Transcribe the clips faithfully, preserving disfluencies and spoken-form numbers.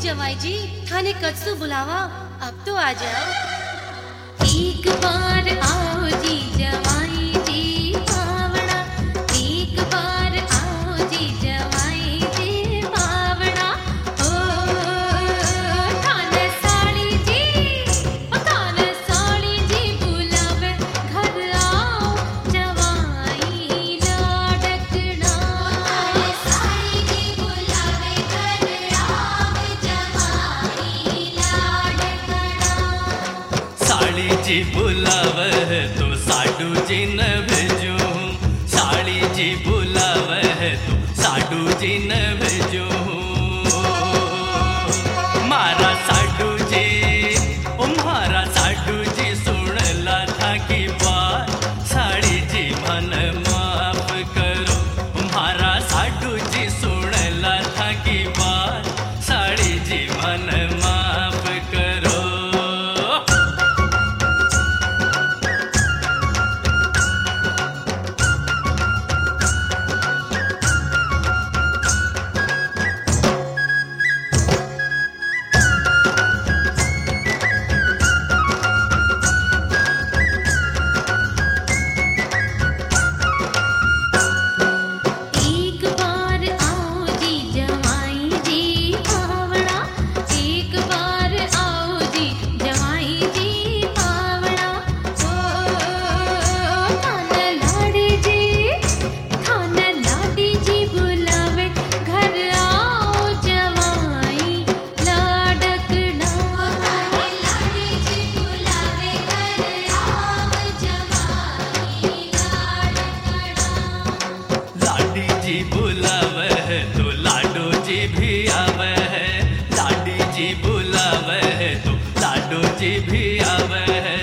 जवाई जी थाने कदसू बुलावा, अब तो आ जाओ। एक बार आओ जी जवाई जी पावड़ा, एक बार आओ जी जवाई जी पावड़ा। ओ थाने साड़ी जी, ओ थाने साड़ी जी बुलावे घर आओ जवाई लाडकड़ा। थाने साड़ी जी बुलावे घर आओ जवाई लाडकड़ा। साड़ी जी बुलावे तो साडू जी न भेजू, साड़ी जी बुलावे तो साडू जी न भेजू। मारा साडू जी, ओ मारा साडू जी सुनला था की बात, साड़ी जी मन माफ करो। मारा साडू जी सुनला था की बात, साड़ी जी मन माफ करो। एक बार आओ जी जवाई जी पावड़ा, एक बार आओ जी जवाई जी पावड़ा। ओ थाने लाड़ी जी, थाने लाड़ी जी बुलावे घर आओ जवाई लाडकड़ा। थाने लाड़ी जी बुलावे घर आओ जवाई लाडकड़ा। लाडी जी बुलावे तो लाडो जी भी आवे है, लाडी जी बुलावे तो लाडो जी भी आवे है।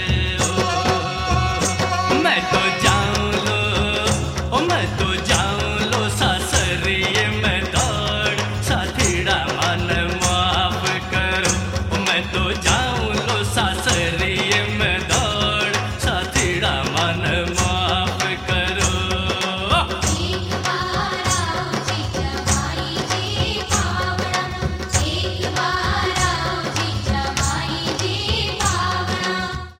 ओ मैं तो जाऊं लो, ओ मैं तो जाऊं लो सासरिये में दौड़, साथीड़ा मन माफ करो। ओ मैं तो जाऊं लो सासरिये में